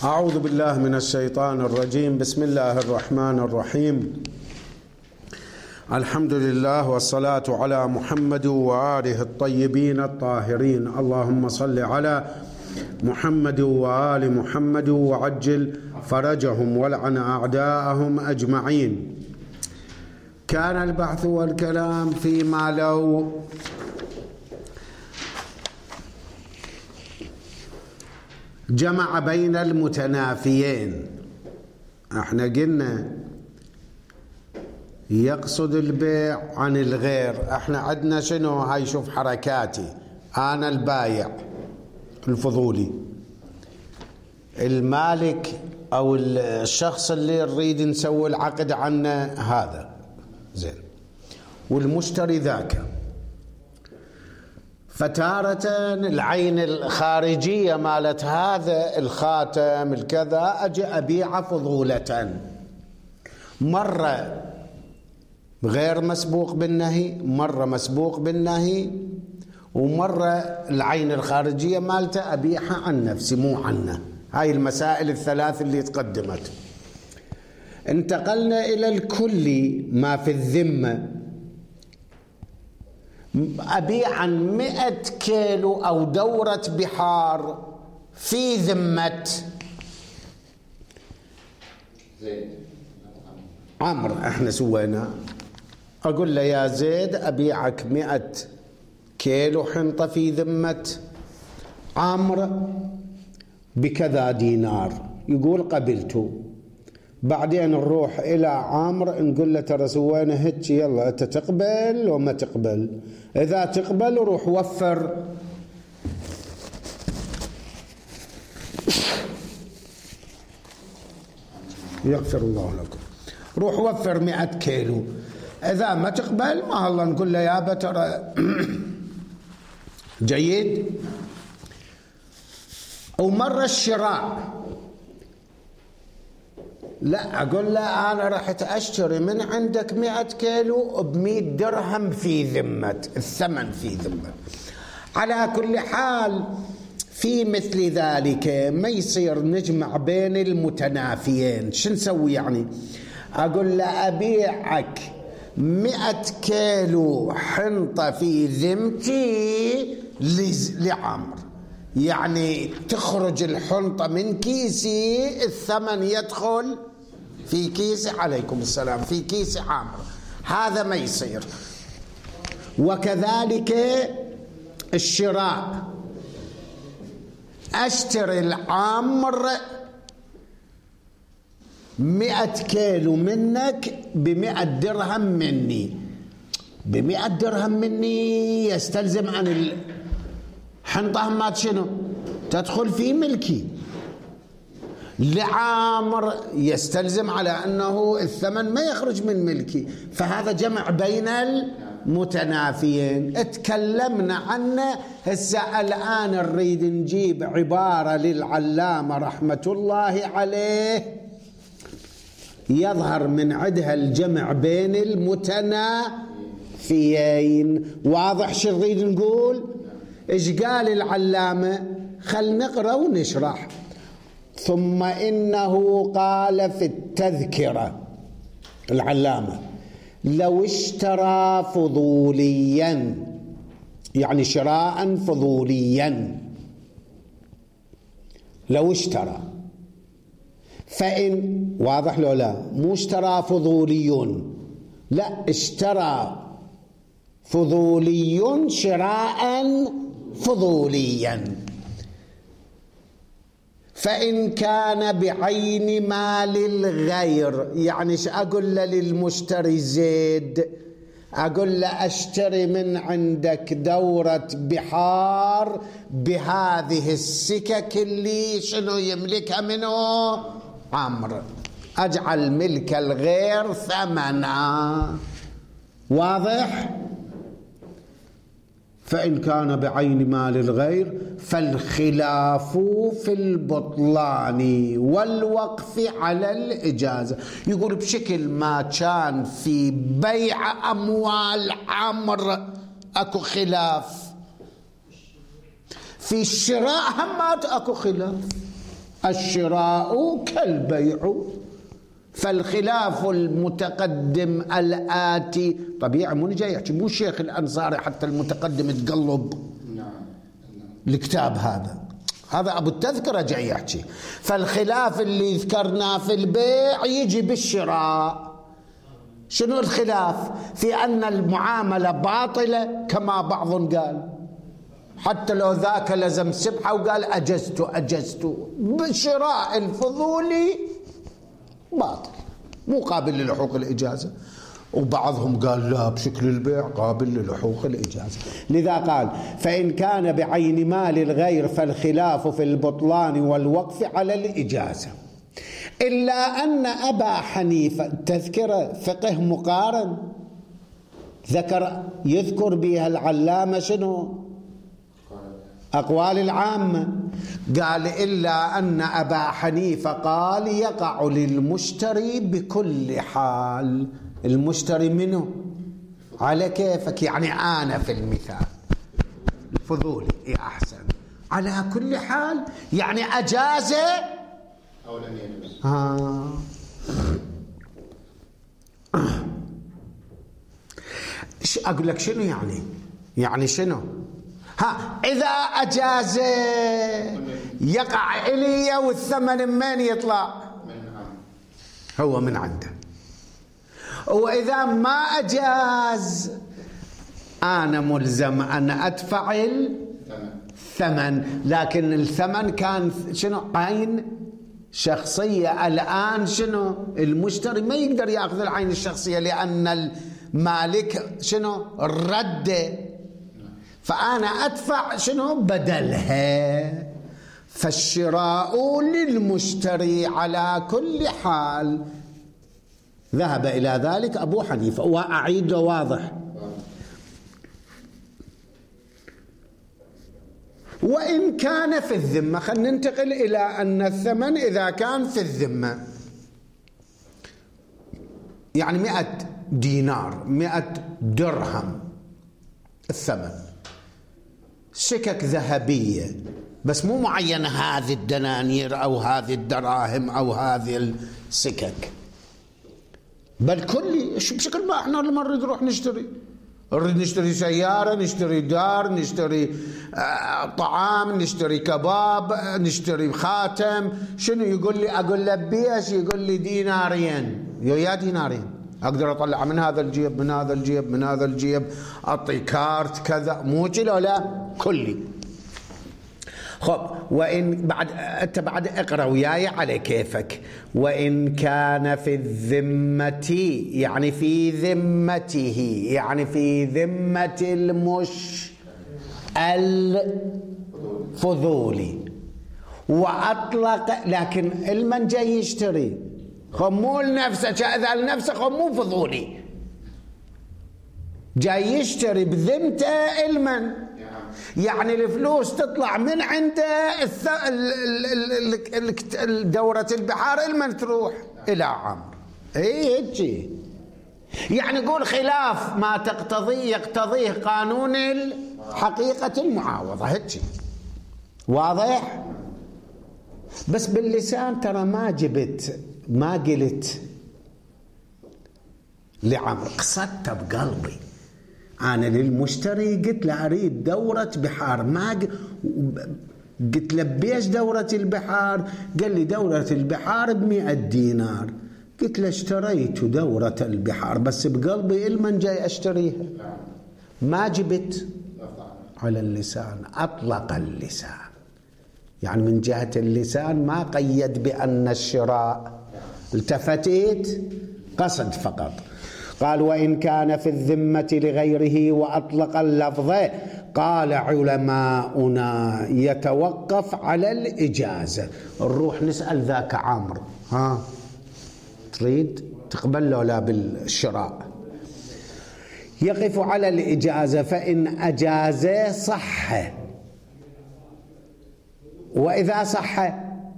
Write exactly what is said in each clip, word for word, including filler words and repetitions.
أعوذ بالله من الشيطان الرجيم. بسم الله الرحمن الرحيم. الحمد لله والصلاة على محمد وآله الطيبين الطاهرين. اللهم صل على محمد وآل محمد وعجل فرجهم ولعن أعداءهم أجمعين. كان البحث والكلام فيما لو جمع بين المتنافيين. احنا قلنا يقصد البيع عن الغير. احنا عندنا شنو؟ هاي شوف حركاتي، انا البايع الفضولي، المالك او الشخص اللي نريد نسوي العقد عنه هذا زين، والمشتري ذاك. فتارة العين الخارجية مالت هذا الخاتم الكذا أجي أبيعه فضولة، مرة غير مسبوق بالنهي، مرة مسبوق بالنهي، ومرة العين الخارجية مالته أبيعها عن نفسي مو عنه. هاي المسائل الثلاث اللي تقدمت. انتقلنا إلى الكلي ما في الذمة. أبيع عن مئة كيلو أو دورة بحار في ذمة زيد عمرو. احنا سوينا، أقول له يا زيد أبيعك مئة كيلو حنطة في ذمة عمرو بكذا دينار. يقول قبلته. بعدين نروح إلى عمرو نقول له ترى سوينا هيك، يلا أنت تقبل وما تقبل؟ إذا تقبل روح وفر يغفر الله لكم، روح وفر مئة كيلو. إذا ما تقبل ما الله نقول له يابا ترى جيد. ومرة الشراء، لا أقول له أنا رحت أشتري من عندك مئة كيلو بمئة درهم في ذمة، الثمن في ذمة. على كل حال في مثل ذلك ما يصير نجمع بين المتنافيين. شو نسوي يعني؟ أقول له أبيعك مئة كيلو حنطة في ذمتي لعمر، يعني تخرج الحنطة من كيسي، الثمن يدخل في كيس عليكم السلام في كيس عامر. هذا ما يصير. وكذلك الشراء، أشتري العامر مئة كيلو منك بمئة درهم مني، بمئة درهم مني يستلزم عن الحنطة ما شنو تدخل في ملكي. لعامر يستلزم على أنه الثمن ما يخرج من ملكي. فهذا جمع بين المتنافيين اتكلمنا عنه. هسه الآن نريد نجيب عبارة للعلامة رحمة الله عليه يظهر من عندها الجمع بين المتنافيين. واضح شو نريد نقول؟ إيش قال العلامة؟ خل نقرأ ونشرح. ثم إنه قال في التذكرة العلامة لو اشترى فضوليا، يعني شراء فضوليا، لو اشترى، فإن واضح لو لا مو اشترى فضولي، لا اشترى فضولي شراء فضوليا. فإن كان بعين مال الغير، يعني شو أقول له للمشتري زيد؟ أقول له أشتري من عندك دورة بحار بهذه السكك اللي شنو يملكها منه عمرو، أجعل ملك الغير ثمنا. واضح؟ فإن كان بعين مال الغير فالخلاف في البطلان والوقف على الإجازة. يقول بشكل ما كان في بيع أموال عمرو أكو خلاف، في الشراء همات أكو خلاف. الشراء كالبيع، فالخلاف المتقدم الآتي طبيعي. مو جاي يحكي، مو الشيخ الأنصاري حتى المتقدم يتقلب الكتاب هذا، هذا أبو التذكرة جاي يحكي. فالخلاف اللي ذكرناه في البيع يجي بالشراء. شنو الخلاف؟ في أن المعاملة باطلة كما بعض قال، حتى لو ذاك لزم سبحة وقال أجزت أجزت، بالشراء الفضولي باطل مو قابل للحوق الإجازة. وبعضهم قال لا، بشكل البيع قابل للحوق الإجازة. لذا قال فإن كان بعين مال الغير فالخلاف في البطلان والوقف على الإجازة، إلا أن أبا حنيفة تذكر فقه مقارن ذكر يذكر بها العلامة شنو أقوال العامة، قال إلا أن أبا حنيفة قال يقع للمشتري بكل حال. المشتري منه على كيفك، يعني أنا في المثال الفضولي إيه أحسن على كل حال، يعني أجازة أو لم يجوز. آه. أقول لك شنو يعني يعني شنو ها إذا أجاز يقع إلي والثمن من يطلع هو من عنده، وإذا ما أجاز أنا ملزم أن أدفع الثمن، لكن الثمن كان شنو عين شخصية. الآن شنو المشتري ما يقدر يأخذ العين الشخصية لأن المالك شنو الرد، فأنا أدفع شنو بدلها. فالشراء للمشتري على كل حال. ذهب إلى ذلك أبو حنيفة، وأعيد واضح. وإن كان في الذمة، خلينا ننتقل إلى أن الثمن إذا كان في الذمة يعني مئة دينار مئة درهم الثمن، سكك ذهبية بس مو معينة هذه الدنانير أو هذه الدراهم أو هذه السكك، بل كلي بشكل ما احنا لما نريد نروح نشتري نريد نشتري سيارة، نشتري دار، نشتري طعام، نشتري كباب، نشتري خاتم، شنو يقول لي أقول له بيش، يقول لي دينارين، يا دينارين أقدر أطلع من هذا الجيب من هذا الجيب من هذا الجيب، أعطي كارت كذا، مو كذا لا كلي. خب وإن بعد أنت بعد اقرأ وياي على كيفك. وإن كان في الذمة يعني في ذمته يعني في ذمة المش الفضولي وأطلق، لكن المن جاي يشتري خمو لنفسه، إذا لنفسه خمو فضولي جاي يشتري بذمته المن، يعني الفلوس تطلع من عنده دورة البحار المن تروح إلى عمرو. إيه هيك يعني يقول خلاف ما تقتضيه يقتضيه قانون حقيقة المعاوضة. هيك واضح؟ بس باللسان ترى ما جبت ما قلت لعمرو، قصدت بقلبي أنا للمشتري قلت له أريد دورة بحار، ما قلت له بيش دورة البحار، قال لي دورة البحار بمئة دينار، قلت له اشتريت دورة البحار بس بقلبي المن جاي أشتريها، ما جبت على اللسان، أطلق اللسان، يعني من جهة اللسان ما قيد بأن الشراء، التفتت قصد فقط. قال وإن كان في الذمة لغيره وأطلق اللفظ، قال علماؤنا يتوقف على الإجازة. نروح نسأل ذاك عمرو، ها تريد تقبل له لا بالشراء؟ يقف على الإجازة، فإن أجاز صح، وإذا صح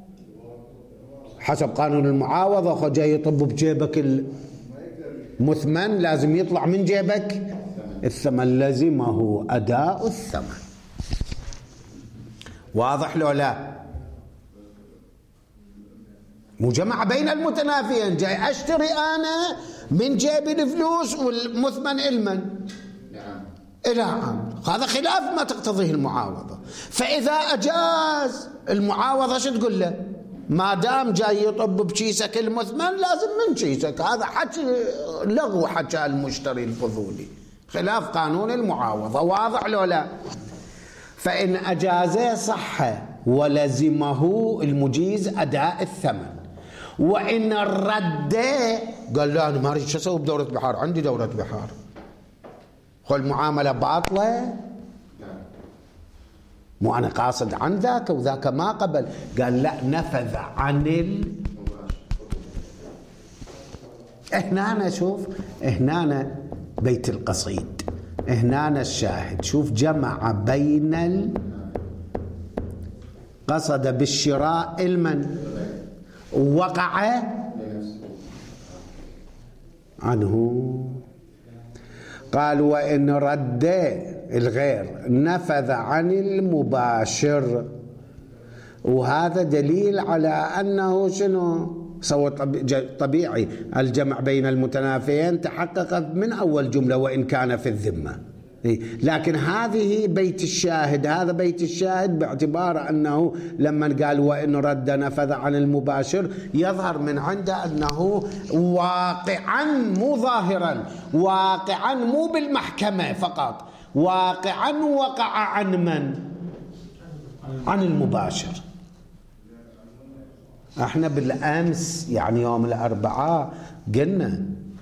حسب قانون المعاوضة خو جاي يطب بجيبك المثمن لازم يطلع من جيبك الثمن، لزمه أداء الثمن. واضح لو لا؟ مو جمع بين المتنافيين، جاي أشتري أنا من جيبي الفلوس والمثمن المن إلى عام، هذا خلاف ما تقتضيه المعاوضة. فإذا أجاز المعاوضة شو تقول له؟ ما دام جاي يطب بكيسك المثمن لازم من كيسك، هذا حكي لغو حكى المشتري الفضولي، خلاف قانون المعاوضة. واضح لو لا؟ فإن أجازه صح ولزمه المجيز أداء الثمن، وإن رده قال لا أنا ما أريد شو أسوي بدورة بحار، عندي دورة بحار، خل المعاملة باطلة، مو أنا قاصد عن ذاك وذاك ما قبل. قال لا، نفذ عن ال هنا أنا شوف، هنا أنا بيت القصيد، هنا أنا الشاهد، شوف جمع بين ال قصد بالشراء المن وقع عنه. قال وإن رد الغير نفذ عن المباشر، وهذا دليل على أنه شنو سوى طبيعي الجمع بين المتنافيين تحقق من أول جملة وإن كان في الذمة. لكن هذه بيت الشاهد، هذا بيت الشاهد باعتبار أنه لما قال وإن رد نفذ عن المباشر يظهر من عنده أنه واقعا مو ظاهرا، واقعا مو بالمحكمة فقط، واقعا وقع عن من؟ عن المباشر. احنا بالأمس يعني يوم الأربعاء قلنا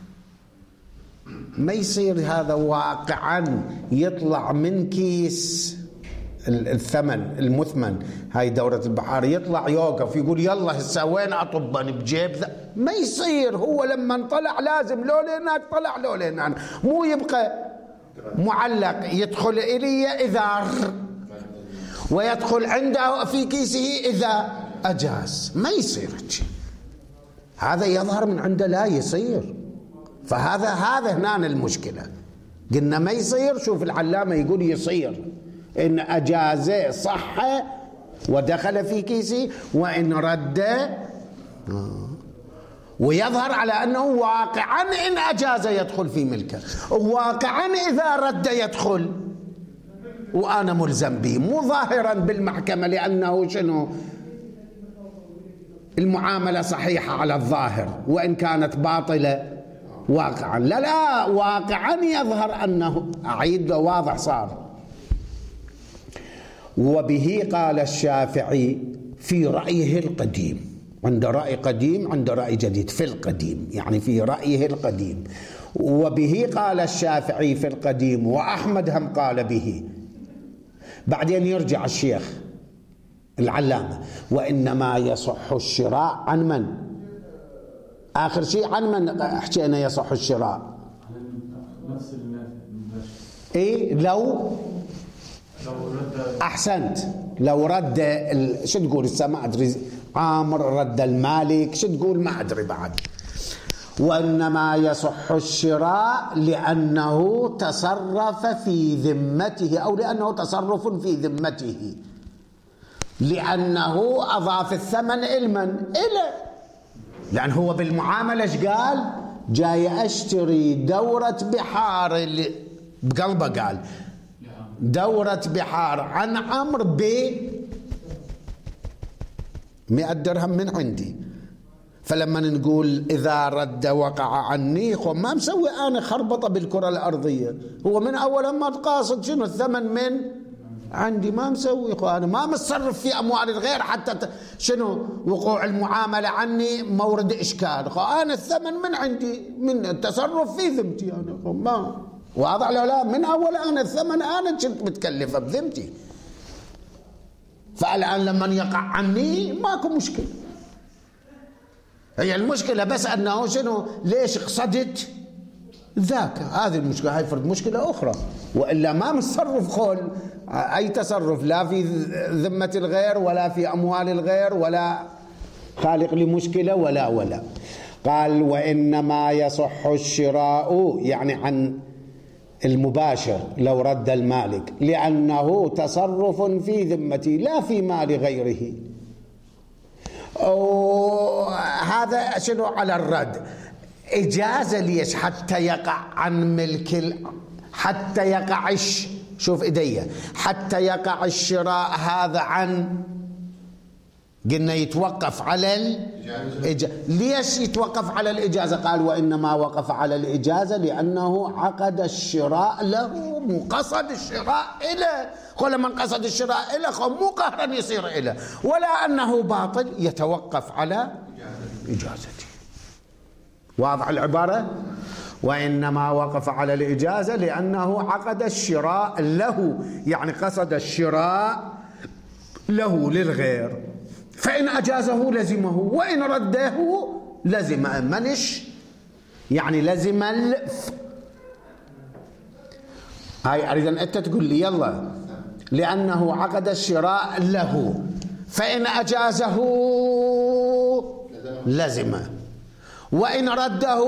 ما يصير هذا واقعا يطلع من كيس الثمن المثمن هاي دورة البحار، يطلع يوقف يقول يلا هسه وين أطبن بجيب ذا، ما يصير. هو لما طلع لازم لو لهناك طلع لو لهناك، مو يبقى معلق يدخل إلي إذا ويدخل عنده في كيسه إذا أجاز، ما يصير هذا يظهر من عنده لا يصير. فهذا هذا هنا المشكلة، قلنا ما يصير. شوف العلامة يقول يصير، إن أجازه صح ودخل في كيسي، وإن رد ويظهر على أنه واقعا إن أجاز يدخل في ملكه، واقعا إذا رد يدخل وأنا ملزم به، مو ظاهرا بالمحكمة لأنه شنو المعاملة صحيحة على الظاهر وإن كانت باطلة واقعا. لا لا، واقعا يظهر أنه أعيد له واضح صار. وبه قال الشافعي في رأيه القديم، عند رأي قديم عند رأي جديد، في القديم يعني في رأيه القديم. وبه قال الشافعي في القديم، وأحمد هم قال به. بعدين يرجع الشيخ العلامة وإنما يصح الشراء عن من؟ آخر شيء عن من حكينا يصح الشراء؟ إيه لو أحسنت، لو رد ال... شو تقول هسه ما أدري، عامر رد المالك شو تقول ما أدري بعد. وإنما يصح الشراء لأنه تصرف في ذمته، أو لأنه تصرف في ذمته، لأنه أضاف الثمن المن إلى، لأن هو بالمعاملة ايش قال؟ جاي أشتري دورة بحار بقلبه، قال دورة بحار عن عمرو ب مئة درهم من عندي. فلما نقول إذا رد وقع عني، خو ما مسوي أنا خربطة بالكرة الأرضية، هو من أول ما تقاصد شنو الثمن من عندي، ما مسوي خو أنا ما متصرف في أموال الغير حتى شنو وقوع المعاملة عني مورد إشكال، خو أنا الثمن من عندي، من التصرف في ذمتي أنا، خو ما واضح له لا؟ من أول أنا الثمن أنا كنت متكلفة بذمتي، فالآن لما يقع عني ماكو مشكلة. هي المشكلة بس أنه شنو ليش قصدت ذاك، هذه المشكلة. هاي فرد مشكلة أخرى، وإلا ما متصرف خول أي تصرف لا في ذمة الغير ولا في أموال الغير ولا خالق لمشكلة ولا ولا. قال وإنما يصح الشراء يعني عن المباشر لو رد المالك، لأنه تصرف في ذمتي لا في مال غيره. وهذا شنو على الرد. إجازة ليش؟ حتى يقع عن ملك ال... حتى يقع الش... شوف إيدي، حتى يقع الشراء هذا عن، قلنا يتوقف على الإجازة. ليش يتوقف على الإجازة؟ قال وإنما وقف على الإجازة لأنه عقد الشراء له، مو قصد الشراء إله. كل من قصد الشراء إله مو قهرا يصير إله، ولا أنه باطل، يتوقف على إجازته. واضح العبارة؟ وإنما وقف على الإجازة لأنه عقد الشراء له، يعني قصد الشراء له للغير، فإن أجازه لزمه وإن رده لزم. منش يعني لزم الف. هاي أريد أن أنت تقول لي يلا، لأنه عقد الشراء له فإن أجازه لزمه وإن رده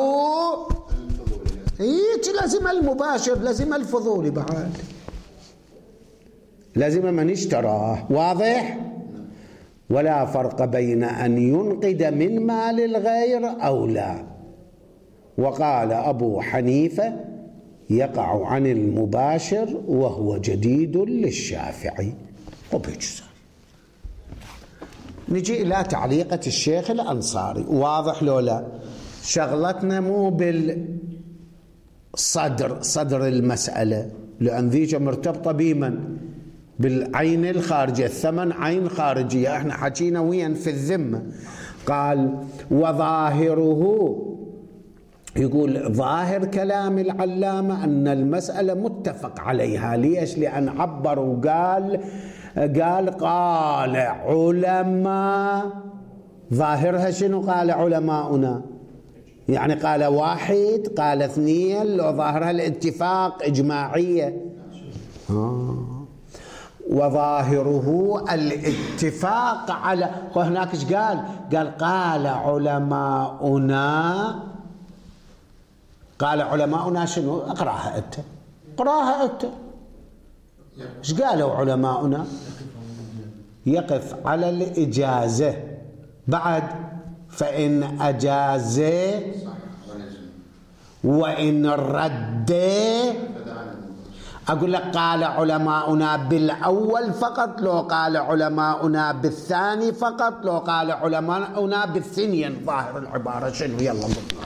هيك لازم المباشر، لازم الفضولي بعد، لازم من اشتراه. واضح؟ ولا فرق بين أن ينقد من مال الغير أو لا. وقال أبو حنيفة يقع عن المباشر وهو جديد للشافعي. وبيجزر. نجي إلى تعليقة الشيخ الأنصاري. واضح لو لا؟ شغلتنا مو بالصدر، صدر المسألة، لأن ذيك مرتبطة بمن؟ بالعين الخارجية. الثمن عين خارجية، احنا حكينا وين في الذمة. قال وظاهره، يقول ظاهر كلام العلامة أن المسألة متفق عليها. ليش؟ لأن عبر وقال قال قال علماء، ظاهرها شنو؟ قال علماؤنا، يعني قال واحد، قال اثنين، لو ظاهرها الاتفاق إجماعية. آه. وظاهره الاتفاق على، وهناك ايش قال؟ قال قال علماؤنا. قال علماؤنا شنو؟ اقراها انت، اقراها انت. ايش قالوا علماؤنا؟ يقف على الإجازة. بعد فإن أجاز وإن رد. أقول لك قال علماؤنا بالأول فقط، لو قال علماؤنا بالثاني فقط، لو قال علماؤنا بالثنين. ظاهر العبارة شنو؟ يلا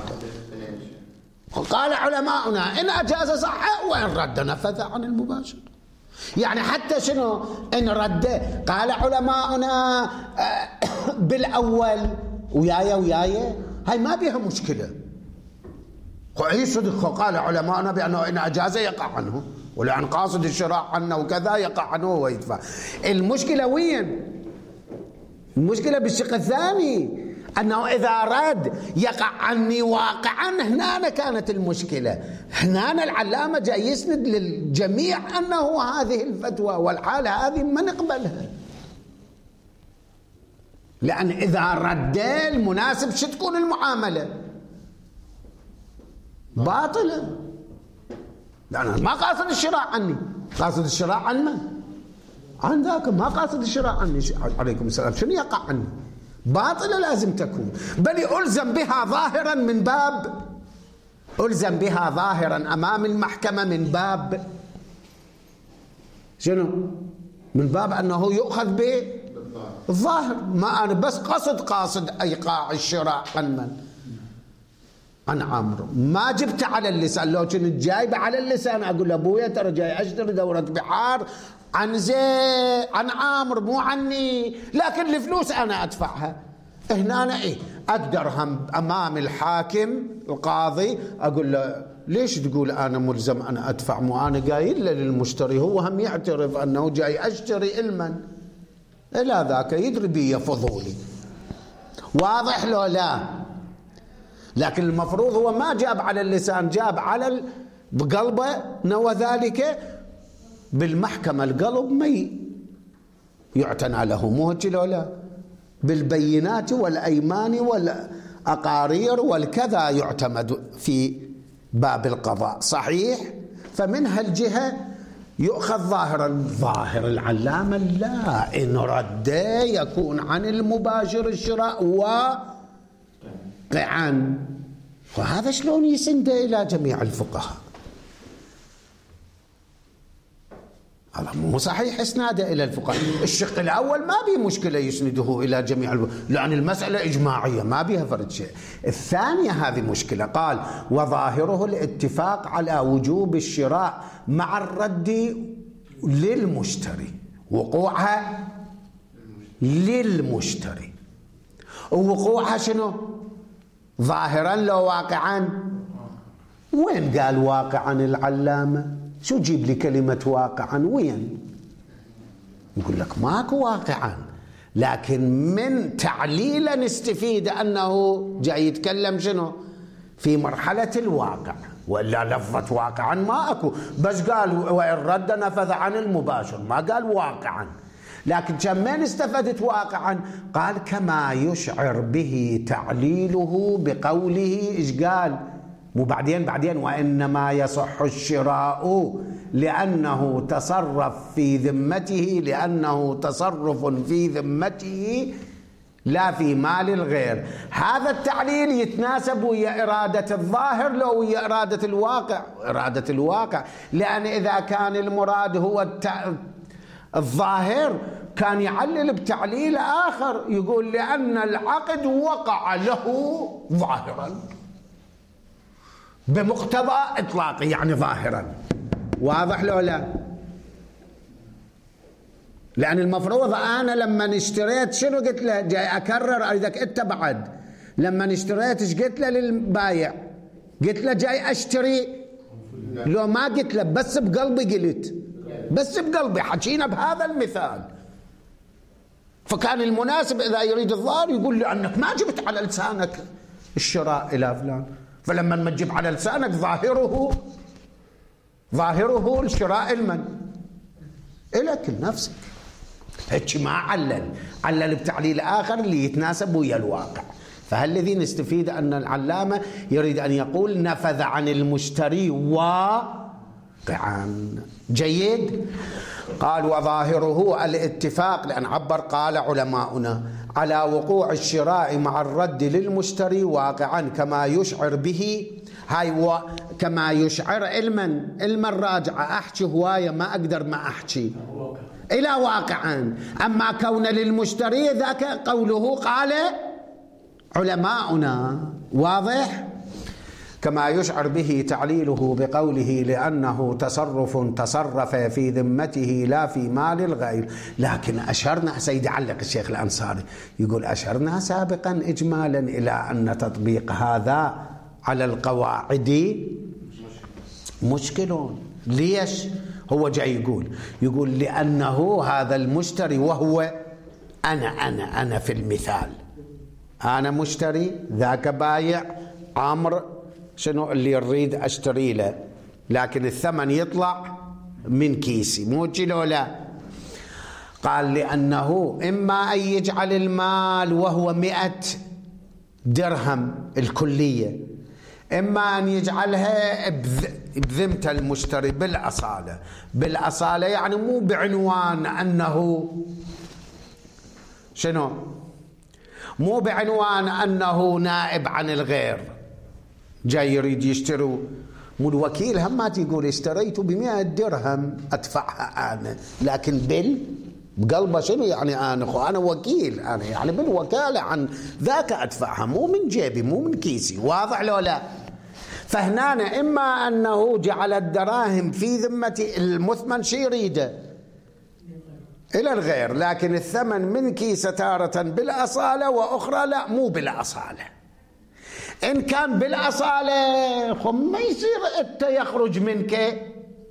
قال علماؤنا إن أجاز صح وإن رد نفذ عن المباشر. يعني حتى شنو إن رد؟ قال علماؤنا بالأول ويايا ويايا، هاي ما بيها مشكلة. وأي صدق قال علماؤنا بأنه إن أجاز يقع عنه، ولأن قاصد الشراء عنه وكذا يقع عنه ويدفع. المشكلة وين؟ المشكلة بالشق الثاني، أنه إذا رد يقع عني واقعا. هنا كانت المشكلة، هنا العلامة جاي يسند للجميع أنه هذه الفتوى والحالة هذه ما نقبلها، لأن إذا رد المناسب شو تكون المعاملة؟ باطلة، لأن ما قاصد الشراء عني. قاصد الشراء عن من؟ عن ذاك. ما قاصد الشراء عني عليكم السلام، شنو يقع عني؟ باطلة لازم تكون، بل ألزم بها ظاهرا من باب، ألزم بها ظاهرا أمام المحكمة من باب شنو؟ من باب أنه يؤخذ بالظاهر. ما أنا بس قصد قاصد إيقاع الشراء عن من؟ عن عمرو. ما جبت على اللسان. لو كنت جايبه على اللسان أقول لأبويا ترى جاي أشتري دورة بحار عن زي عن عامر مو عني، لكن الفلوس أنا أدفعها. هنا أنا إيه أقدر هم أمام الحاكم القاضي أقول له ليش تقول أنا ملزم أنا أدفع؟ مو أنا قايل للمشتري، هو هم يعترف أنه جاي أشتري المن، إلى ذاك يدري بي فضولي. واضح لو لا؟ لكن المفروض هو ما جاب على اللسان، جاب على بقلبه نوى ذلك بالمحكمة. القلب ما يعتنى له، مو هيك لو لا؟ بالبينات والأيمان والأقارير والكذا يعتمد في باب القضاء. صحيح؟ فمن هالجهة يؤخذ ظاهر الظاهر العلامة لا، إن رد يكون عن المباشر الشراء واقعا. وهذا شلون يسند إلى جميع الفقهاء؟ هذا مو صحيح إسناده إلى الفقهاء. الشق الأول ما بيه مشكلة يسنده إلى جميع الفقهاء لأن المسألة إجماعية ما بيها فرد شيء. الثانية هذه مشكلة. قال وظاهره الاتفاق على وجوب الشراء مع الرد للمشتري، وقوعها للمشتري. ووقوعها شنو؟ ظاهرا لو واقعا. وين قال واقعا العلامة؟ شو جيب لي كلمة واقعا وين؟ يقول لك ماكو واقعا، لكن من تعليله نستفيد أنه جاي يتكلم شنو؟ في مرحلة الواقع، وإلا لفظة واقعا ما أكو، بس قال وإن رد نفذ عن المباشر، ما قال واقعا. لكن كمان استفدت واقعا؟ قال كما يشعر به تعليله بقوله. إيش قال؟ مو بعدين بعدين وإنما يصح الشراء لأنه تصرف في ذمته، لأنه تصرف في ذمته لا في مال الغير. هذا التعليل يتناسب ويا إرادة الظاهر لو ويا إرادة الواقع؟ إرادة الواقع، لأن إذا كان المراد هو التع... الظاهر كان يعلل بتعليل آخر يقول لأن العقد وقع له ظاهرا بمقتضى إطلاقه، يعني ظاهرا. واضح لو لا؟ لأن المفروض أنا لما اشتريت شنو قلت له؟ جاي أكرر أريدك أنت بعد. لما اشتريت ايش قلت له للبايع؟ قلت له جاي أشتري، لو ما قلت له بس بقلبي، قلت بس بقلبي، حكينا بهذا المثال. فكان المناسب إذا يريد الظاهر يقول له أنك ما جبت على لسانك الشراء إلى فلان، فلما ما تجيب على لسانك ظاهره ظاهره الشراء المن إلك لنفسك. هيك ما علل، علل بتعليل آخر اللي يتناسب ويا الواقع. فهالذي نستفيد أن العلامة يريد أن يقول نفذ عن المشتري واقعا. جيد. قال وظاهره الاتفاق، لأن عبر قال علماؤنا على وقوع الشراء مع الرد للمشتري واقعا كما يشعر به. هاي و... كما يشعر علما علما راجعة، أحكي هواية ما أقدر ما أحكي إلى واقعا. أما كون للمشتري ذاك قوله قال علماؤنا. واضح؟ كما يشعر به تعليله بقوله لأنه تصرف تصرف في ذمته لا في مال الغير. لكن أشرنا، سيدي علق الشيخ الأنصاري يقول أشرنا سابقا إجمالا إلى أن تطبيق هذا على القواعد مشكل. ليش؟ هو جاي يقول يقول لأنه هذا المشتري وهو أنا أنا أنا في المثال أنا مشتري، ذاك بايع عمرو شنو اللي يريد أشتري له، لكن الثمن يطلع من كيسي، مو كيلو لا. قال لأنه إما أن يجعل المال وهو مئة درهم الكلية، إما أن يجعلها بذمة المشتري بالأصالة. بالأصالة يعني مو بعنوان أنه شنو، مو بعنوان أنه نائب عن الغير جاي يريد يشتروا. مو الوكيل هم ما تقول اشتريت بمئة درهم أدفعها أنا، لكن بال بقلبه شنو يعني أنا خو أنا وكيل، أنا يعني بالوكالة عن ذاك أدفعها، مو من جيبي مو من كيسي. واضح لو لا؟ فهنا إما أنه جعل الدراهم في ذمة المثمن شي يريده إلى الغير، لكن الثمن من كيسة تارة بالأصالة وأخرى لا مو بالأصالة. إن كان بالأصالة خم ما يصير أنت يخرج منك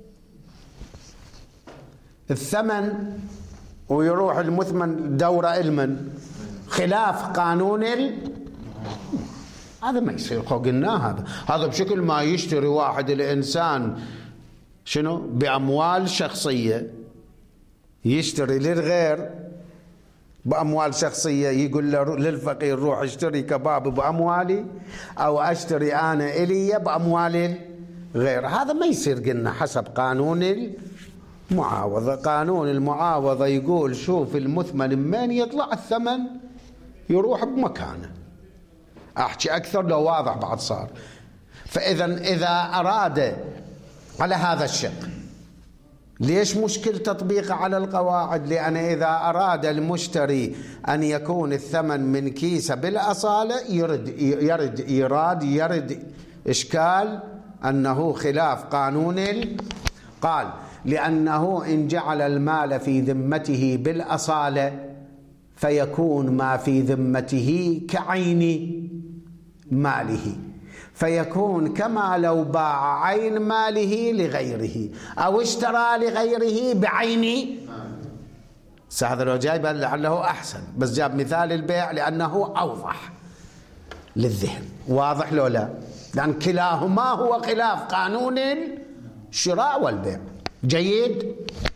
الثمن ويروح المثمن دورة المن خلاف قانون ال... هذا ما يصير. قلنا هذا هذا بشكل ما يشتري واحد الإنسان شنو بأموال شخصية، يشتري للغير بأموال شخصية، يقول له للفقير روح اشتري كباب بأموالي أو أشتري أنا إلي بأموال الغير. هذا ما يصير قلنا حسب قانون معاوضة. قانون المعاوضة يقول شوف المثمن من يطلع الثمن يروح بمكانه. أحكي أكثر لو واضح بعد صار. فإذا إذا أراد على هذا الشق، ليش مشكل تطبيقه على القواعد؟ لأن إذا أراد المشتري أن يكون الثمن من كيسة بالأصالة يرد يرد يراد يرد إشكال أنه خلاف قانون. قال لأنه إن جعل المال في ذمته بالأصالة فيكون ما في ذمته كعين ماله، فيكون كما لو باع عين ماله لغيره أو اشترى لغيره بعين. هذا لو جايب لعله أحسن، بس جاب مثال البيع لأنه أوضح للذهن. واضح لو لا؟ لأن كلاهما هو خلاف قانون الشراء والبيع. جيد.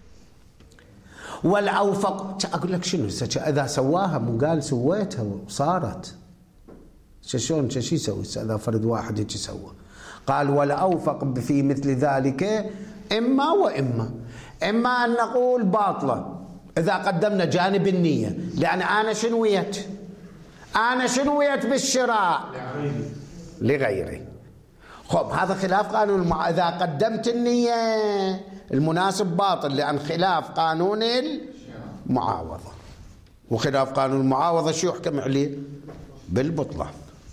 والأوفق أقول لك شنو إذا سواها مو قال سويتها وصارت شلون شو يسوي إذا فرد واحد هيك سوى؟ قال والأوفق في مثل ذلك إما وإما إما أن نقول باطلة إذا قدمنا جانب النية، لأن أنا شنويت أنا شنويت بالشراء لغيري. خب هذا خلاف قانون المع... إذا قدمت النية المناسب باطل، لأن خلاف قانون المعاوضة، وخلاف قانون المعاوضة شو يحكم عليه؟ بالبطلان.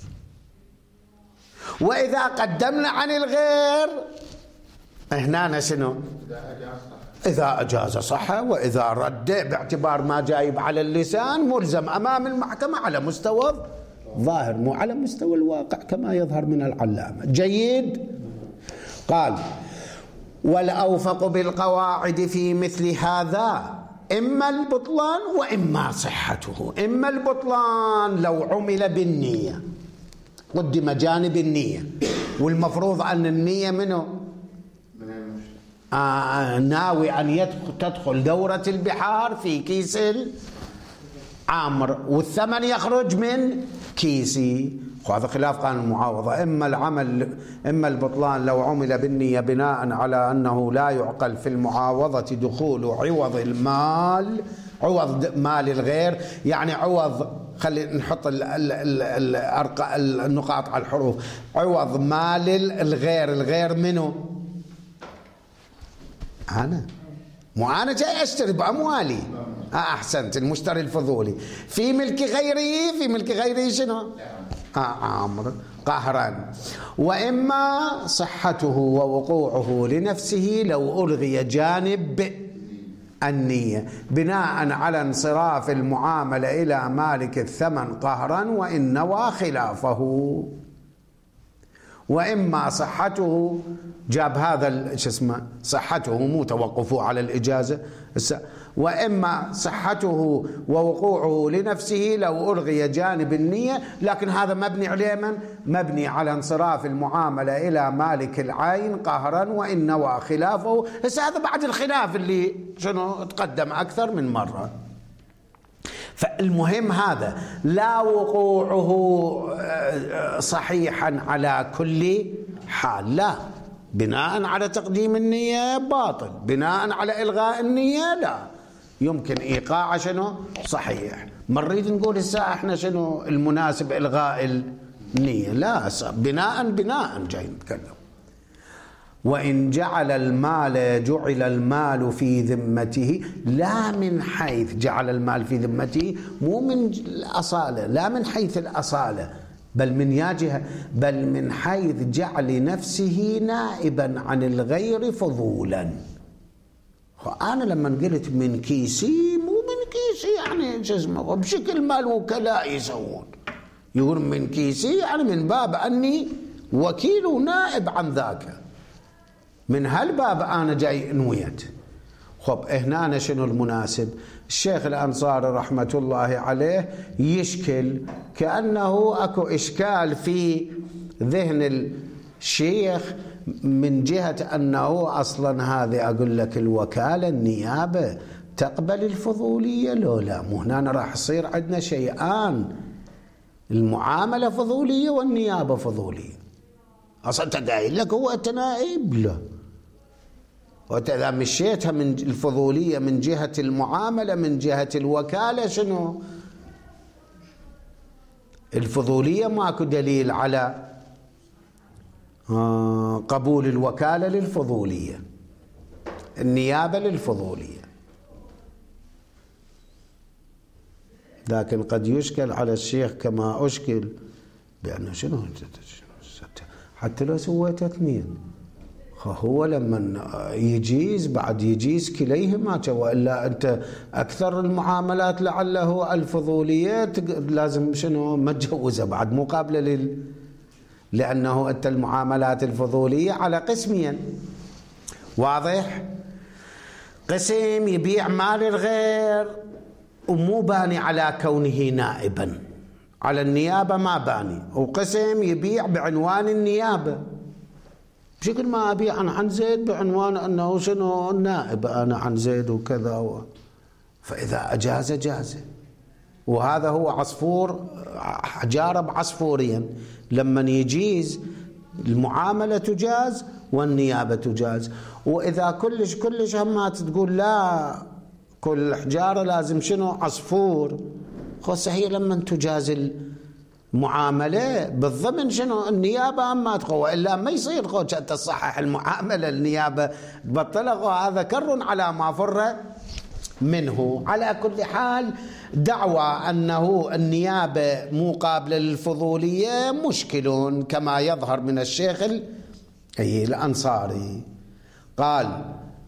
وإذا قدمنا عن الغير هنا شنو؟ إذا أجاز صح، وإذا رد باعتبار ما جايب على اللسان ملزم أمام المحكمة على مستوى ظاهر مو على مستوى الواقع كما يظهر من العلامة. جيد. قال والأوفق بالقواعد في مثل هذا إما البطلان وإما صحته. إما البطلان لو عمل بالنية، قدم جانب النية، والمفروض أن النية منه آه ناوي أن يدخل تدخل دورة البحار في كيس العامر والثمن يخرج من كيسي. وهذا خلاف قانون المعاوضة. إما العمل إما البطلان لو عمل بالنية بناء على أنه لا يعقل في المعاوضة دخول عوض المال عوض مال الغير، يعني عوض، خلينا نحط ال ال ال ال النقاط على الحروف، عوض مال الغير. الغير منه؟ أنا مو أنا جاي أشتري بأموالي. آه أحسنت، المشتري الفضولي في ملك غيري. في ملك غيري شنو؟ آه أمر قهرا. وإما صحته ووقوعه لنفسه لو ألغي جانب النية بناء على انصراف المعاملة إلى مالك الثمن قهرا وإن نوى خلافه. وإما صحته، جاب هذا شو اسمه صحته مو توقفه على الإجازة، وإما صحته ووقوعه لنفسه لو ألغي جانب النية، لكن هذا مبني عليه من؟ مبني على انصراف المعاملة إلى مالك العين قهرا وإن نوى خلافه. بس هذا بعد الخلاف اللي شنو تقدم أكثر من مرة. فالمهم هذا لا وقوعه صحيحا على كل حال، لا، بناء على تقديم النية باطل، بناء على إلغاء النية لا، يمكن إيقاع شنو صحيح. مريد نقول الساعة احنا شنو المناسب إلغاء النية؟ لا، بناء بناء جاي نتكلم. وإن جعل المال جعل المال في ذمته، لا من حيث جعل المال في ذمته، مو من الأصالة، لا من حيث الأصالة، بل من ياجه بل من حيث جعل نفسه نائبا عن الغير فضولا. أنا لما قلت من كيسي، مو من كيسي يعني شو اسمه بشكل ما الوكلاء يسوون، يقول من كيسي يعني من باب أني وكيل ونائب عن ذاك، من هالباب أنا جاي نويت. خب هنا أنا شنو المناسب؟ الشيخ الأنصاري رحمة الله عليه يشكل كأنه أكو إشكال في ذهن الشيخ من جهة أنه أصلا هذه أقول لك الوكالة النيابة تقبل الفضولية لو لا؟ مو هنا راح يصير عندنا شيئان، المعاملة فضولية والنيابة فضولية. أصلا تقايل لك هو تنائب؟ لا، وإذا مشيتها من الفضولية من جهة المعاملة من جهة الوكالة شنو؟ الفضولية ماكو دليل على قبول الوكالة للفضولية، النيابة للفضولية. لكن قد يشكل على الشيخ كما أشكل بأنه شنو حتى لو سويت اثنين هو لما يجيز بعد يجيز كليهما، وإلا أنت أكثر المعاملات لعله الفضولية لازم شنو ما تجوزها بعد مقابلة لل لأنه أنت المعاملات الفضولية على قسمين. واضح؟ قسم يبيع مال الغير ومو باني على كونه نائبا، على النيابة ما باني، وقسم يبيع بعنوان النيابة، بشكل ما أبيع أنا عن زيد بعنوان أنه شنو نائب أنا عن زيد وكذا و... فإذا أجاز جاز. وهذا هو عصفور جارب عصفوريا، لما يجيز المعاملة تجاز والنيابة تجاز. وإذا كلش كلش همات تقول لا كل حجارة لازم شنو عصفور، خلاص هي لما تجاز المعاملة بالضمن شنو النيابة أما تقوى، إلا ما يصير خوش تصحح المعاملة النيابة تبطلها، هذا كر على ما فر منه. على كل حال دعوى أنه النيابة مقابلة للفضولية مشكل كما يظهر من الشيخ أي الأنصاري. قال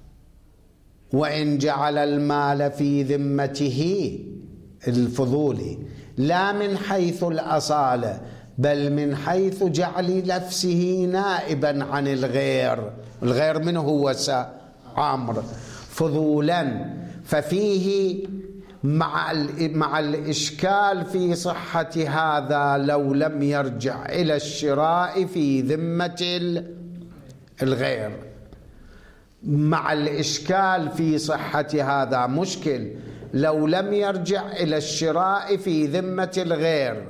وإن جعل المال في ذمته الفضولي لا من حيث الأصالة بل من حيث جعل نفسه نائبا عن الغير، الغير منه هو عمرو فضولا، ففيه مع مع الإشكال في صحة هذا لو لم يرجع إلى الشراء في ذمة الغير. مع الإشكال في صحة هذا مشكل لو لم يرجع إلى الشراء في ذمة الغير،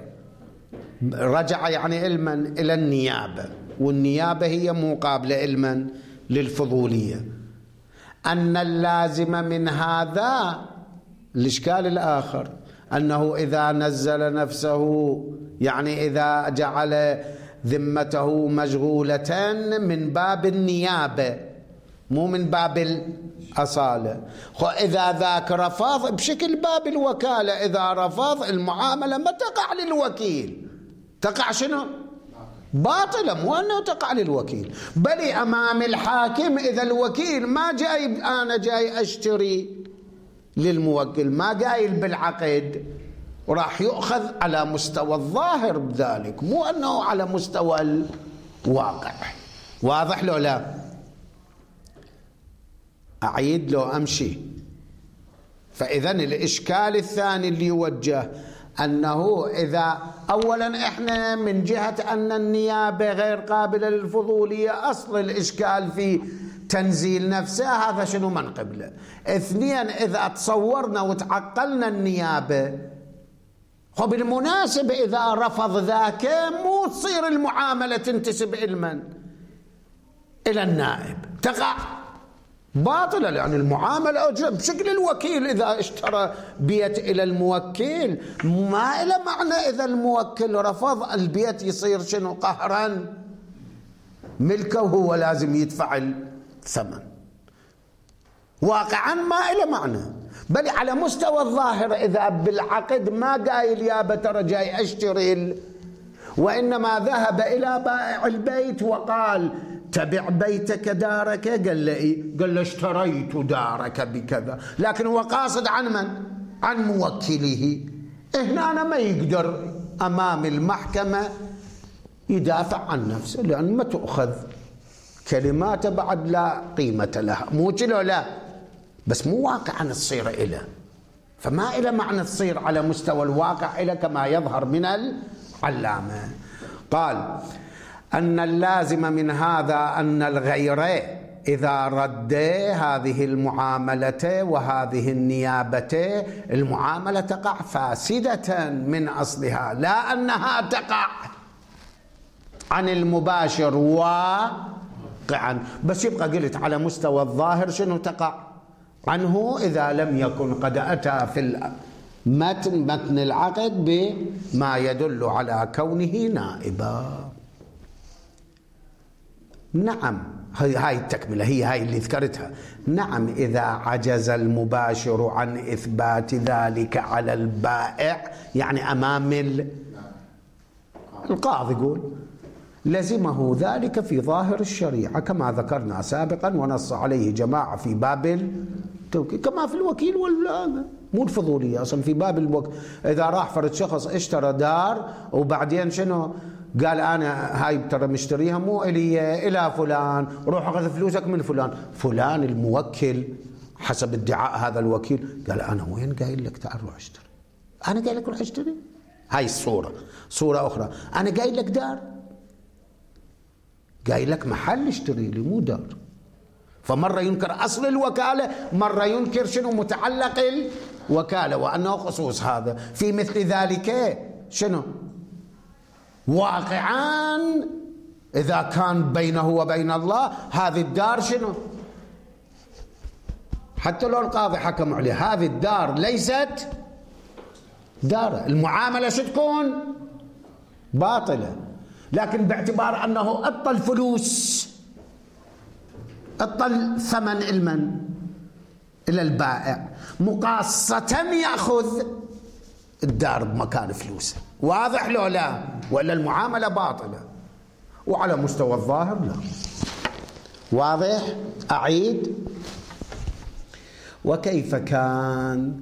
رجع يعني علما إلى النيابة، والنيابة هي مقابلة علما للفضولية. أن اللازم من هذا الإشكال الآخر أنه إذا نزل نفسه يعني إذا جعل ذمته مشغولة من باب النيابة مو من باب الأصالة، إذا ذاك رفض بشكل باب الوكالة، إذا رفض المعاملة ما تقع للوكيل، تقع شنو؟ باطلة، مو أنه تقع للوكيل، بل أمام الحاكم. إذا الوكيل ما جاي أنا جاي أشتري للموكل، ما قايل بالعقد، وراح يؤخذ على مستوى الظاهر بذلك، مو أنه على مستوى الواقع. واضح لو لا؟ أعيد لو أمشي. فإذا الإشكال الثاني اللي يوجه أنه إذا أولا إحنا من جهة أن النيابة غير قابلة للفضولية، أصل الإشكال في تنزيل نفسه هذا شنو من قبله. اثنين إذا تصورنا وتعقلنا النيابة، خب بالمناسبة إذا رفض ذاك مو تصير المعاملة تنتسب إلى إلى النائب، تقع باطلة، لأن يعني المعاملة بشكل الوكيل إذا اشترى بيت إلى الموكل ما إلى معنى إذا الموكل رفض البيت يصير شنو قهرا ملكه، هو لازم يدفع الثمن. واقعا ما إلى معنى، بل على مستوى الظاهر إذا بالعقد ما قايل يابا ترى جاي أشتري، وإنما ذهب إلى بائع البيت وقال تبع بيتك دارك، قال له إيه؟ قال له اشتريت دارك بكذا، لكن هو قاصد عن من؟ عن موكله. هنا أنا ما يقدر أمام المحكمة يدافع عن نفسه، لأن ما تأخذ كلماته بعد لا قيمة لها، مو كله لا، بس مو واقعا تصير إله، فما إلى معنى تصير على مستوى الواقع إلى كما يظهر من العلامة. قال أن اللازم من هذا أن الغير إذا رد هذه المعاملة وهذه النيابة، المعاملة تقع فاسدة من أصلها، لا أنها تقع عن المباشر واقعا، بس يبقى قلت على مستوى الظاهر شنو تقع عنه إذا لم يكن قد أتى في متن متن العقد بما يدل على كونه نائبا. نعم، هاي التكملة، هي هاي اللي ذكرتها. نعم، إذا عجز المباشر عن إثبات ذلك على البائع، يعني أمام القاضي، يقول لزمه ذلك في ظاهر الشريعة كما ذكرنا سابقا، ونص عليه جماعة في باب التوكيل كما في الوكيل ولا مو الفضولية أصلا في باب الوكيل. إذا راح فرد شخص اشترى دار وبعدين شنو قال أنا هاي ترى مشتريها مو إلي، إلى فلان، روح أخذ فلوسك من فلان. فلان الموكل حسب ادعاء هذا الوكيل قال أنا وين قايل لك تعال روح اشتري، أنا قايل لك روح اشتري. هاي الصورة. صورة أخرى، أنا قايل لك دار، قايل لك محل اشتري لي مو دار. فمرة ينكر أصل الوكالة، مرة ينكر شنو متعلق الوكالة وأنه خصوص هذا. في مثل ذلك شنو واقعا إذا كان بينه وبين الله هذه الدار شنو، حتى لو القاضي حكم عليه هذه الدار ليست دار، المعاملة ستكون باطلة، لكن باعتبار أنه أعطى الفلوس، أعطى ثمن المن إلى البائع، مقاصة يأخذ الدار بمكان فلوسه. واضح لو لا؟ وإلا المعاملة باطلة. وعلى مستوى الظاهر لا. واضح؟ أعيد. وكيف كان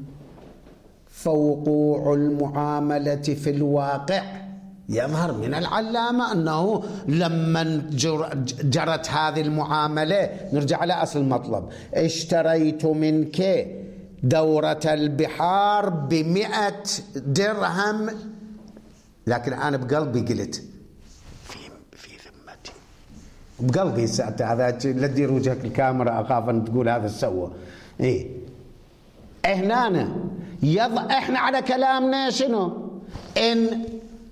فوقوع المعاملة في الواقع؟ يظهر من العلامة أنه لما جرت هذه المعاملة، نرجع على أصل المطلب، اشتريت منك دورة البحار بمئة درهم، لكن أنا بقلبي قلت في في ذمتي، بقلبي ساعتها هذا لا تدير وجهك الكاميرا أخاف أن تقول هذا سوى. إيه هنا يض... إحنا على كلامنا شنو؟ إن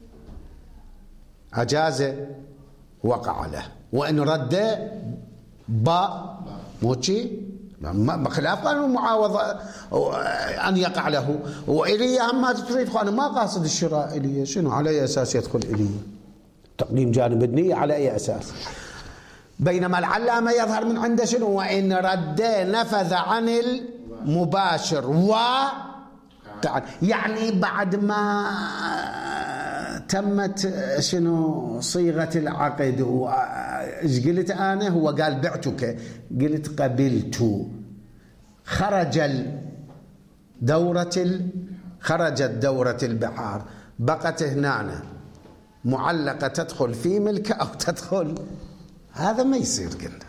أجاز وقع له، وإن رد باء موشي بخلاف قانون المعاوضة أن يقع له. وإلي ما تريد، أنا ما قاصد الشراء إلي، شنو على أي أساس يدخل إلي؟ تقديم جانب النية على أي أساس؟ بينما العلامة يظهر من عنده شنو؟ وإن رد نفذ عن المباشر و يعني بعد ما تمت شنو صيغة العقد وايش قلت أنا؟ هو قال بعتك، قلت قبلت، خرج دورة ال... خرجت دورة البحار، بقت هنا معلقة تدخل في ملك أو تدخل، هذا ما يصير. قلنا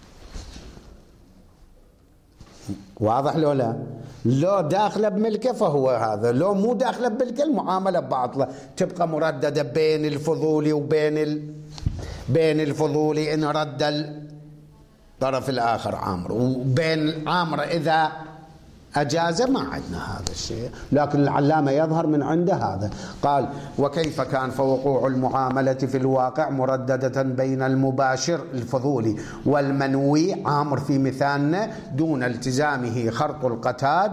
واضح لو لا؟ لو داخله بملكه فهو هذا، لو مو داخله بملكه المعامله باطله، تبقى مردده بين الفضولي وبين ال... بين الفضولي ان رد الطرف الاخر عامر، وبين عامر اذا اجاز. ما عندنا هذا الشيء، لكن العلامه يظهر من عنده هذا. قال وكيف كان فوقوع المعامله في الواقع مردده بين المباشر الفضولي والمنوي عامر في مثالنا دون التزامه خرق القتاد.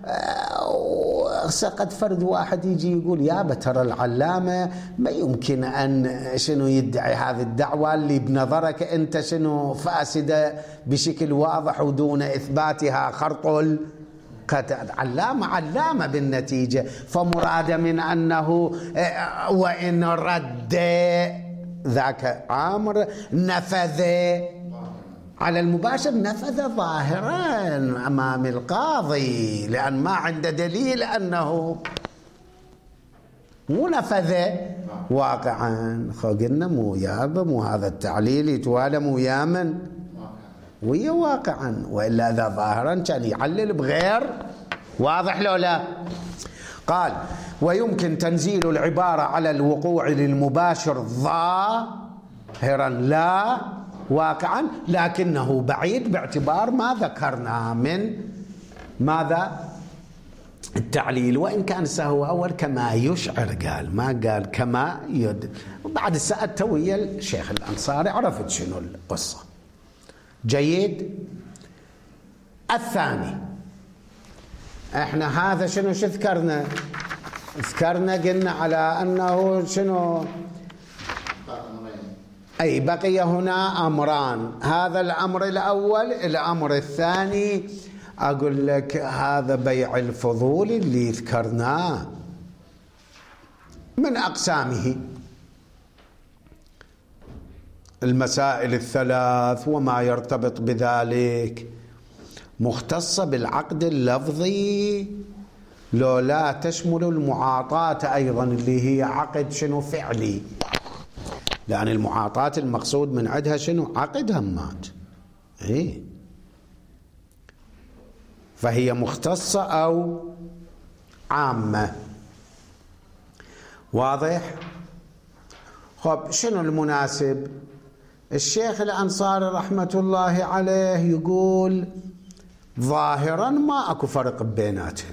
قد فرد واحد يجي يقول يا ترى العلامة ما يمكن أن شنو يدعي هذه الدعوة اللي بنظرك أنت شنو فاسدة بشكل واضح ودون إثباتها خرق القتاد. علامة علامة بالنتيجة، فمراد من أنه وإن رد ذاك عامر نفذ على المباشر، نفذ ظاهرا أمام القاضي، لأن ما عنده دليل أنه مو نفذ واقعا. قلنا مو يابا، مو هذا التعليل يتوالى مو يامن ويا واقعا، وإلا إذا ظاهرا كان يعلل بغير واضح لو لا. قال ويمكن تنزيل العبارة على الوقوع للمباشر ظاهرا لا واقعا، لكنه بعيد باعتبار ما ذكرنا من ماذا التعليل، وإن كان سهو أول كما يشعر، قال ما قال كما يد. وبعد سألت ويا الشيخ الأنصاري عرفت شنو القصة. جيد. الثاني، احنا هذا شنو شو ذكرنا؟ ذكرنا قلنا على انه شنو؟ اي بقي هنا امران، هذا الامر الاول. الامر الثاني اقول لك هذا بيع الفضول اللي ذكرناه من اقسامه، المسائل الثلاث وما يرتبط بذلك، مختصة بالعقد اللفظي لو لا تشمل المعاطاة أيضا اللي هي عقد شنو فعلي، لأن المعاطاة المقصود من عندها شنو؟ عقد همات. إيه؟ فهي مختصة أو عامة. واضح؟ خب شنو المناسب؟ الشيخ الأنصاري رحمة الله عليه يقول ظاهرا ما أكو فرق بيناتهم،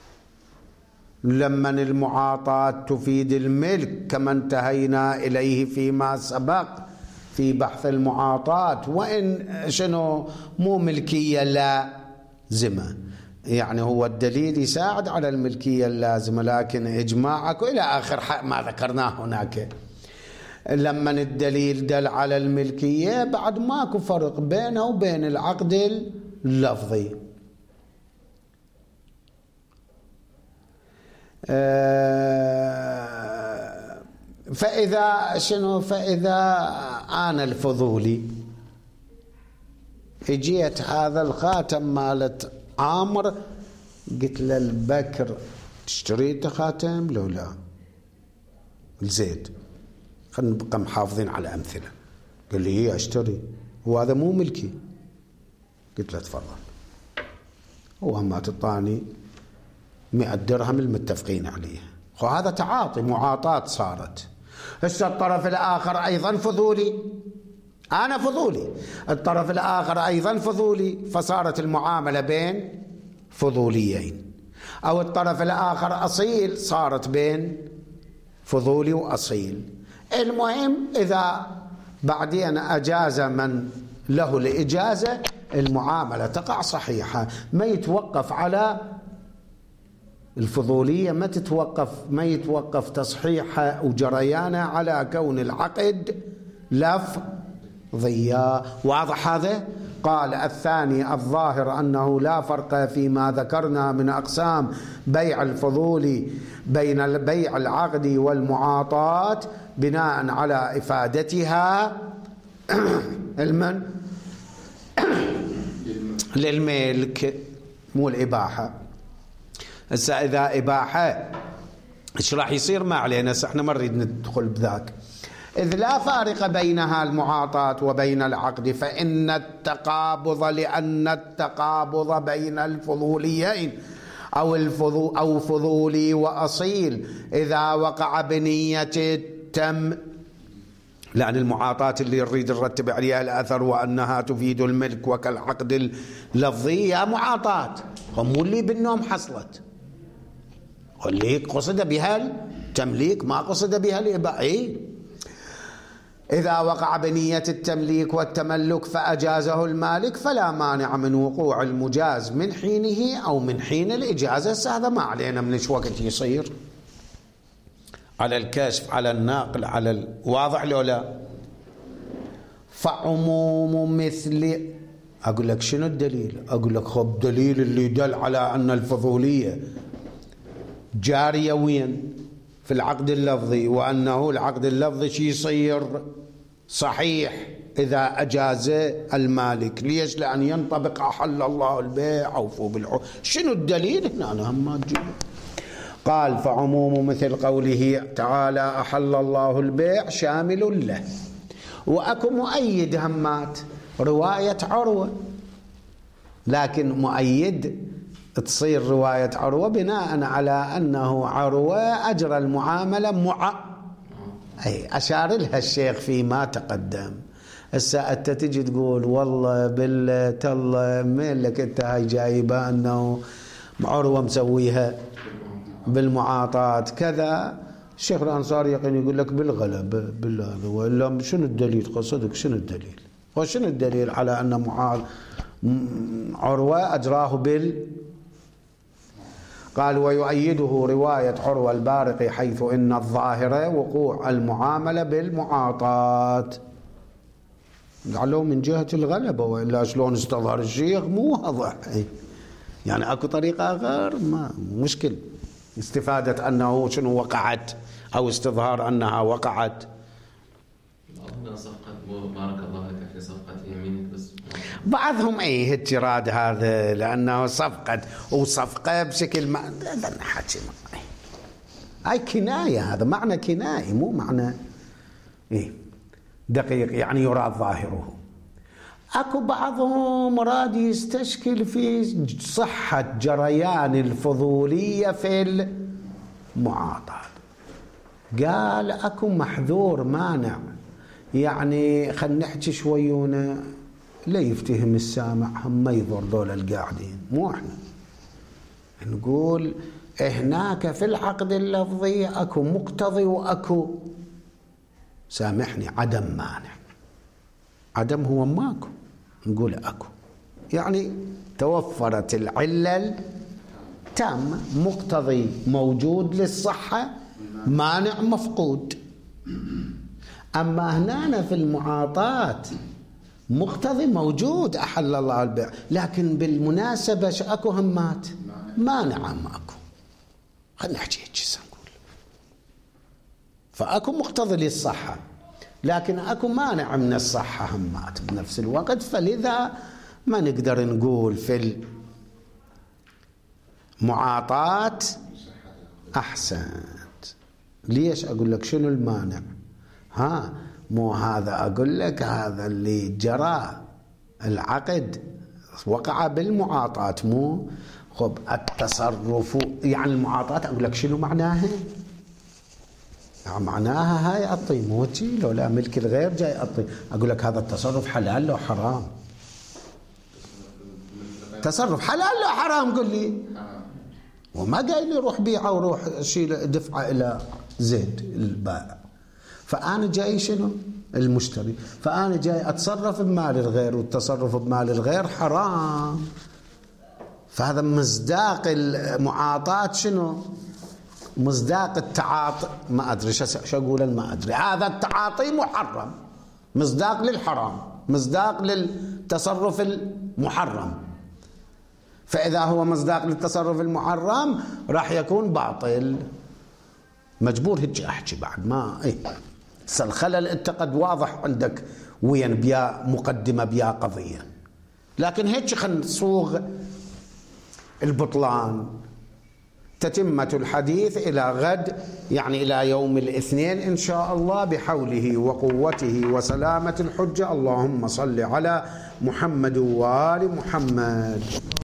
لما المعاطاة تفيد الملك كما انتهينا إليه فيما سبق في بحث المعاطاة، وإن شنو مو ملكية لازمة، يعني هو الدليل يساعد على الملكية اللازمة، لكن إجماعك إلى آخر ما ذكرناه هناك. لما الدليل دل على الملكية بعد ماكو فرق بينه وبين العقد اللفظي. فإذا شنو فإذا أنا الفضولي اجيت هذا الخاتم مالت عامر قلت له البكر تشتريت خاتم لو لا؟ الزيد خلينا نبقى محافظين على أمثلة. قال لي هي اشتري، وهذا مو ملكي. قلت له تفضل، هو هم تعطاني مئة درهم المتفقين عليها، وهذا تعاطي معاطاة صارت. هسه الطرف الآخر أيضا فضولي، أنا فضولي، الطرف الآخر أيضا فضولي، فصارت المعاملة بين فضوليين. أو الطرف الآخر أصيل، صارت بين فضولي وأصيل. المهم إذا بعدين أجاز من له الإجازة المعاملة تقع صحيحة، ما يتوقف على الفضولية، ما تتوقف ما يتوقف تصحيحها وجريانها على كون العقد لفظيا. واضح هذا؟ قال الثاني الظاهر أنه لا فرق فيما ذكرنا من أقسام بيع الفضول بين البيع العقد والمعاطاة بناء على إفادتها المن للملك مو الإباحة. هسه إذا إباحة إيش راح يصير؟ ما علينا، احنا ما نريد ندخل بذاك. إذ لا فارق بينها المعاطاة وبين العقد، فإن التقابض لأن التقابض بين الفضوليين أو الفضول أو فضولي وأصيل إذا وقع بنية التم، لأن المعاطاة اللي نريد نرتب عليها الأثر وأنها تفيد الملك وكالعقد اللفظي معاطاة، هم اللي بالنوم حصلت، واللي قصد بها التمليك ما قصد بها الإباحة. إذا وقع بنية التمليك والتملك فأجازه المالك فلا مانع من وقوع المجاز من حينه أو من حين الإجازة. هذا ما علينا من ايش وقت يصير، على الكشف على الناقل على الواضح لو لا. فعموم مثل، أقول لك شنو الدليل؟ أقول لك خب دليل اللي دل على أن الفضولية جارية وين؟ في العقد اللفظي، وأنه العقد اللفظي شي يصير صحيح إذا أجاز المالك. ليش؟ لأن ينطبق أحل الله البيع أوفوا بالعقود. شنو الدليل هنا؟ أنا هم ما تجيب. قال فعموم مثل قوله تعالى أحل الله البيع شامل له. وأكو مؤيد همات رواية عروة، لكن مؤيد تصير رواية عروة بناء على أنه عروة أجرى المعاملة مع أي أشار لها الشيخ فيما تقدم. هسه أنت تجي تقول والله بالتالله مين لك أنت هاي جايبة أنه عروة مسويها بالمعاطاة كذا. الشيخ الأنصاري يقين يقول لك بالغلب بالله، وإلا شنو الدليل؟ قصدك شنو الدليل؟ وشنو الدليل على أن معاذ عروة أجراه بال قال ويؤيده رواية عروة البارقي حيث إن الظاهرة وقوع المعاملة بالمعاطاة. قالوا من جهة الغلبة، وإلا شلون استظهر الشيخ مو واضح، يعني أكو طريقة غير ما مشكل استفادة أنه شنو وقعت أو استظهار أنها وقعت. بعضنا صفقة بارك الله لك في صفقة يمينك بس بعضهم ايه الجراد هذا لأنه صفقة وصفقة بشكل ما هذا حكي هاي كناية، هذا معنى كنائي مو معنى ايه دقيق يعني يراد ظاهره. اكو بعضهم مراد يستشكل في صحة جريان الفضولية في المعاطاة، قال اكو محذور مانع، يعني خلينا نحكي شويونه لا يفتهم السامع هم ما يضر دول القاعدين، مو احنا نقول هناك في العقد اللفظي اكو مقتضي واكو سامحني عدم مانع. عدم هو ماكو، نقول اكو يعني توفرت العلة التامة، مقتضي موجود للصحة، مانع مفقود. أما هنا في المعاطاة مقتضي موجود أحل الله البيع، لكن بالمناسبة أكو همات مانع ماكو. خلينا نحكي هيك نقول فأكو مقتضي للصحة لكن أكو مانع من الصحة همات بنفس الوقت، فلذا ما نقدر نقول في المعاطاة أحسنت. ليش أقول لك شنو المانع؟ ها مو هذا أقول لك هذا اللي جرى العقد وقع بالمعاطاة، مو خب التصرف يعني المعاطاة أقول لك شنو معناها؟ يعني معناها هاي أعطي موتي لو لا ملك الغير جاي أعطي، أقول لك هذا التصرف حلال لو حرام؟ تصرف حلال لو حرام قل لي، وما قايل لي روح بيعه وروح شيل دفعه إلى زيد البائع. فأنا جاي شنو؟ المشتري، فأنا جاي أتصرف بمال الغير، والتصرف بمال الغير حرام. فهذا مصداق المعاطاة شنو؟ مصداق التعاطي، ما أدري شو أقول، ما أدري، هذا التعاطي محرم، مصداق للحرام، مصداق للتصرف المحرم. فإذا هو مصداق للتصرف المحرم راح يكون باطل. مجبور هيك أحكي بعد ما إيه الخلل أنت قد واضح عندك وين بيا مقدمة بيا قضية، لكن هيك خلينا نصوغ البطلان. تتمة الحديث إلى غد، يعني إلى يوم الاثنين إن شاء الله بحوله وقوته وسلامة الحجة. اللهم صل على محمد وآل محمد.